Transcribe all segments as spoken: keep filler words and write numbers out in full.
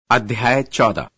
अध्याय चौदह।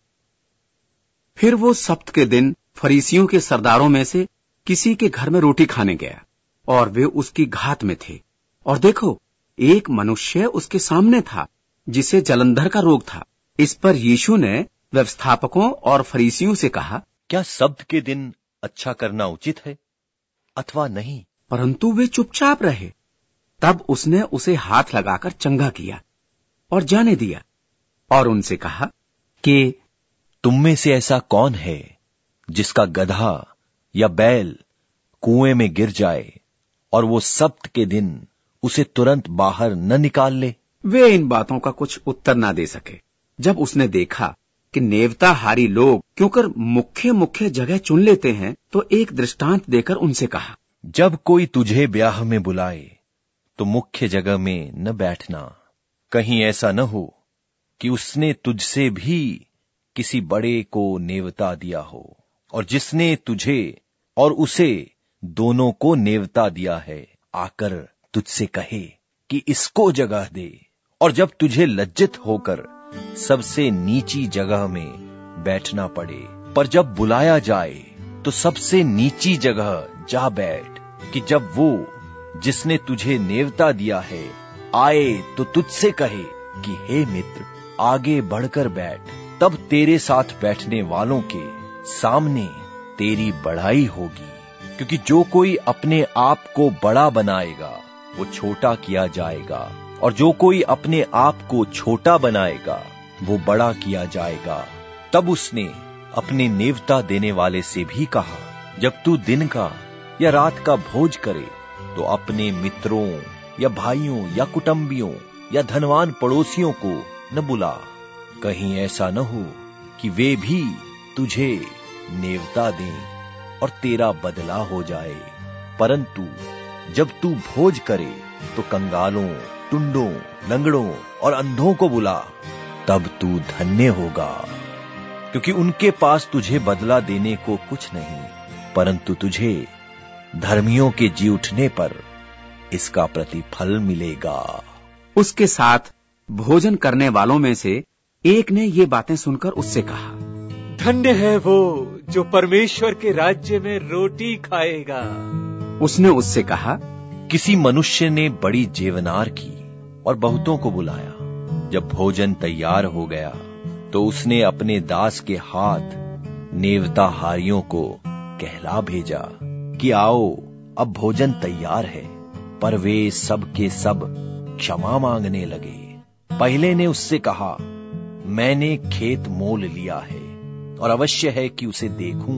फिर वो सब्त के दिन फरीसियों के सरदारों में से किसी के घर में रोटी खाने गया और वे उसकी घात में थे। और देखो, एक मनुष्य उसके सामने था जिसे जलंधर का रोग था। इस पर यीशु ने व्यवस्थापकों और फरीसियों से कहा, क्या सब्त के दिन अच्छा करना उचित है अथवा नहीं? परंतु वे चुपचाप रहे। तब उसने उसे हाथ लगाकर चंगा किया और जाने दिया और उनसे कहा कि तुम में से ऐसा कौन है जिसका गधा या बैल कुएं में गिर जाए और वो सब्त के दिन उसे तुरंत बाहर न निकाल ले? वे इन बातों का कुछ उत्तर ना दे सके। जब उसने देखा कि नेवताहारी लोग क्योंकर मुख्य मुख्य जगह चुन लेते हैं, तो एक दृष्टांत देकर उनसे कहा, जब कोई तुझे ब्याह में बुलाए तो मुख्य जगह में न बैठना। कहीं ऐसा न हो कि उसने तुझसे भी किसी बड़े को नेवता दिया हो, और जिसने तुझे और उसे दोनों को नेवता दिया है आकर तुझसे कहे कि इसको जगह दे, और जब तुझे लज्जित होकर सबसे नीची जगह में बैठना पड़े, पर जब बुलाया जाए तो सबसे नीची जगह जा बैठ, कि जब वो जिसने तुझे नेवता दिया है आए तो तुझसे कहे कि हे मित्र, आगे बढ़कर बैठ, तब तेरे साथ बैठने वालों के सामने तेरी बढ़ाई होगी। क्योंकि जो कोई अपने आप को बड़ा बनाएगा वो छोटा किया जाएगा, और जो कोई अपने आप को छोटा बनाएगा वो बड़ा किया जाएगा। तब उसने अपने नेवता देने वाले से भी कहा, जब तू दिन का या रात का भोज करे तो अपने मित्रों या भाइयों या कुटुंबियों या धनवान पड़ोसियों को न बुला, कहीं ऐसा न हो कि वे भी तुझे नेवता दें और तेरा बदला हो जाए। परंतु जब तू भोज करे तो कंगालों, टुंडों, लंगड़ों और अंधों को बुला, तब तू धन्य होगा, क्योंकि उनके पास तुझे बदला देने को कुछ नहीं, परंतु तुझे धर्मियों के जी उठने पर इसका प्रतिफल मिलेगा। उसके साथ भोजन करने वालों में से एक ने ये बातें सुनकर उससे कहा, धन्य है वो जो परमेश्वर के राज्य में रोटी खाएगा। उसने उससे कहा, किसी मनुष्य ने बड़ी जेवनार की और बहुतों को बुलाया। जब भोजन तैयार हो गया तो उसने अपने दास के हाथ नेवताहारियों को कहला भेजा कि आओ, अब भोजन तैयार है। पर वे सब के सब क्षमा मांगने लगे। पहले ने उससे कहा, मैंने खेत मोल लिया है और अवश्य है कि उसे देखूं।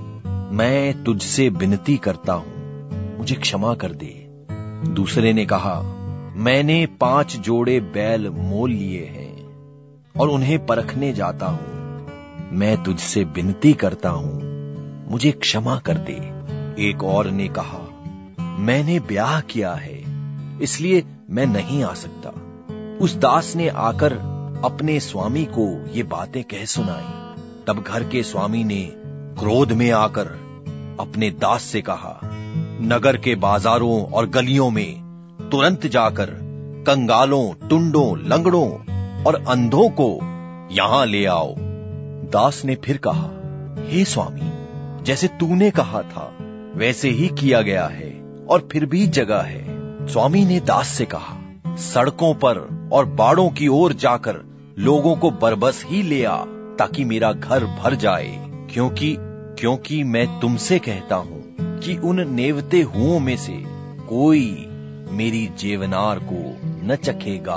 मैं तुझसे विनती करता हूं, मुझे क्षमा कर दे। दूसरे ने कहा, मैंने पांच जोड़े बैल मोल लिए हैं और उन्हें परखने जाता हूं। मैं तुझसे विनती करता हूं, मुझे क्षमा कर दे। एक और ने कहा, मैंने ब्याह किया है, इसलिए मैं नहीं आ सकता। उस दास ने आकर अपने स्वामी को ये बातें कह सुनाई। तब घर के स्वामी ने क्रोध में आकर अपने दास से कहा, नगर के बाजारों और गलियों में तुरंत जाकर कंगालों, टुंडों, लंगड़ों और अंधों को यहां ले आओ। दास ने फिर कहा, हे स्वामी, जैसे तूने कहा था वैसे ही किया गया है, और फिर भी जगह है। स्वामी ने दास से कहा, सड़कों पर और बाड़ों की ओर जाकर लोगों को बरबस ही ले आ, ताकि मेरा घर भर जाए। क्योंकि क्योंकि मैं तुमसे कहता हूं कि उन नेवते हुओं में से कोई मेरी जेवनार को न चखेगा।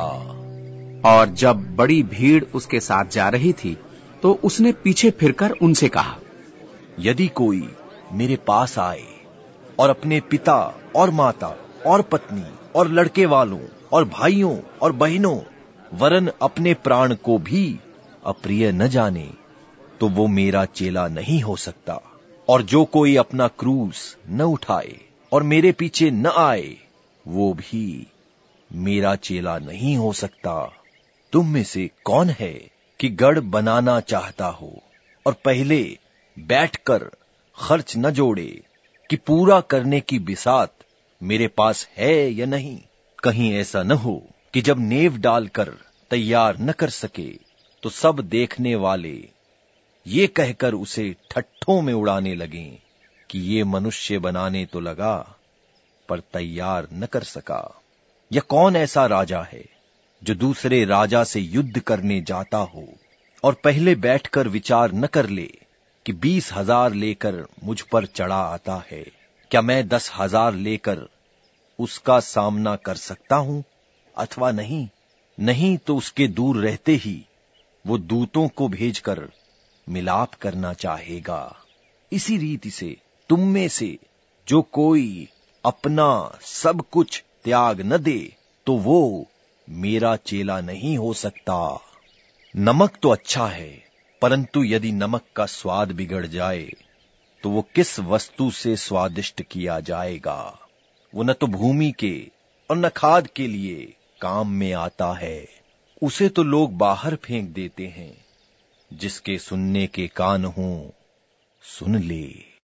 और जब बड़ी भीड़ उसके साथ जा रही थी तो उसने पीछे फिरकर उनसे कहा, यदि कोई मेरे पास आए और अपने पिता और माता और पत्नी और लड़के वालों और भाइयों और बहनों वरन अपने प्राण को भी अप्रिय न जाने, तो वो मेरा चेला नहीं हो सकता। और जो कोई अपना क्रूस न उठाए और मेरे पीछे न आए, वो भी मेरा चेला नहीं हो सकता। तुम में से कौन है कि गढ़ बनाना चाहता हो और पहले बैठकर खर्च न जोड़े कि पूरा करने की बिसात मेरे पास है या नहीं? कहीं ऐसा न हो कि जब नेव डालकर तैयार न कर सके तो सब देखने वाले ये कहकर उसे ठट्ठों में उड़ाने लगे कि ये मनुष्य बनाने तो लगा पर तैयार न कर सका। यह कौन ऐसा राजा है जो दूसरे राजा से युद्ध करने जाता हो और पहले बैठकर विचार न कर ले कि बीस हजार लेकर मुझ पर चढ़ा आता है, क्या मैं दस हजार लेकर उसका सामना कर सकता हूं अथवा नहीं? नहीं तो उसके दूर रहते ही वो दूतों को भेजकर मिलाप करना चाहेगा। इसी रीति से तुम में से जो कोई अपना सब कुछ त्याग न दे तो वो मेरा चेला नहीं हो सकता। नमक तो अच्छा है, परंतु यदि नमक का स्वाद बिगड़ जाए तो वो किस वस्तु से स्वादिष्ट किया जाएगा? वो न तो भूमि के और न खाद के लिए काम में आता है। उसे तो लोग बाहर फेंक देते हैं। जिसके सुनने के कान हों सुन ले।